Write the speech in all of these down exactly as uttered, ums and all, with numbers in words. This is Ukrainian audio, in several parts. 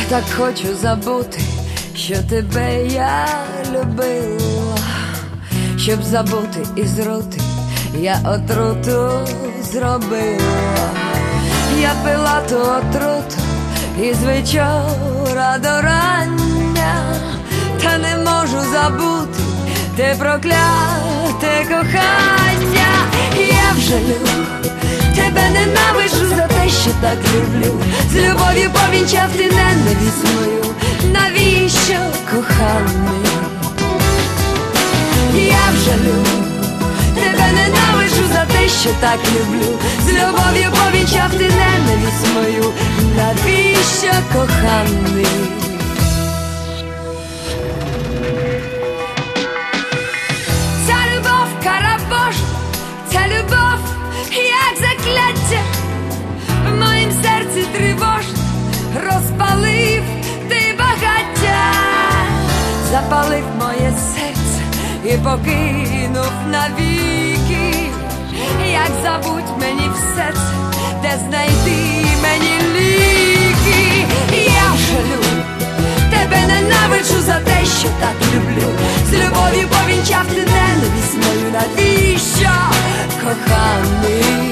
Так хочу забути, що тебе я любила, щоб забути із рути, я отруту зробила. Я пила ту отруту із вечора до рання, та не можу забути те прокляте кохання. Я вже люблю, тебе ненавижу за те, що так люблю. З любов'ю повінчав ти ненависть мою. Навіщо, коханий? Я вже люблю, тебе ненавижу за те, що так люблю. З любов'ю повінчав ти ненависть мою. Навіщо, коханий? Ця любов, кара Божа, ця любов, як закляття, в моїм серці тривожно розпалив ти багаття. Запалив моє серце і покинув навіки. Як забудь мені все це, де знайти мені ліки? Я жалю, тебе ненавиджу за те, що так люблю. З любов'ю повінчав ти ненависть мою. Навіщо, коханий?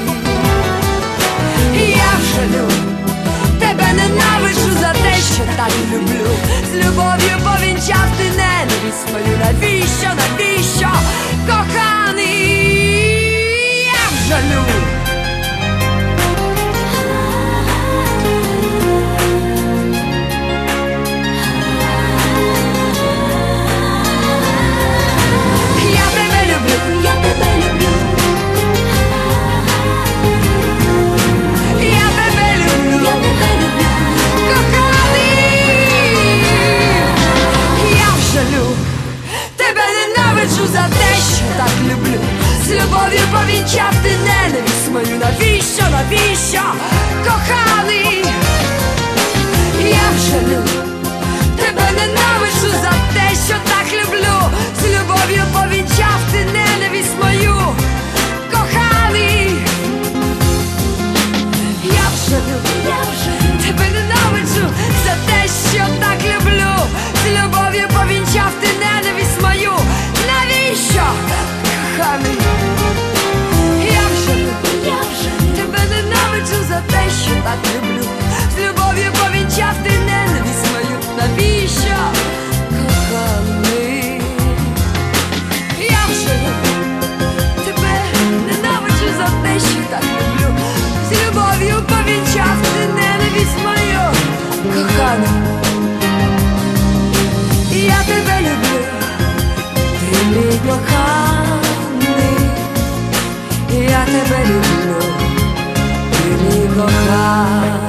Я жалю, тебе ненавиджу за те, що так люблю. З любов'ю повінчав ти ненависть мою. Навіщо, навіщо, коханий? Я жалю. Я тебе люблю, я тебе люблю. Я тебе люблю, я тебе люблю, коханий. Я жалю, тебе ненавиджу за те, що так люблю. З любов'ю повінчав ти ненависть мою. Навіщо, навіщо, коханий? Я жалю, тебе ненавиджу за те, що так люблю. З любов'ю повінчав ти ненависть мою. Коханий, я жалю, я жалю, тебе ненавиджу за те, що так люблю. З любов'ю повінчав ти ненависть мою. Навіщо, коханий? Я жалю, я жалю, тебе ненавиджу за те, що так люблю. З любов'ю повінчав ти ненависть мою. Навіщо, коханий? Я жалю, тебе ненавиджу за те, що так люблю. З любов'ю повінчав ти ненависть мою. Коханий, я тебе люблю, ти мій коханий. Я тебе люблю, ти мій коханий.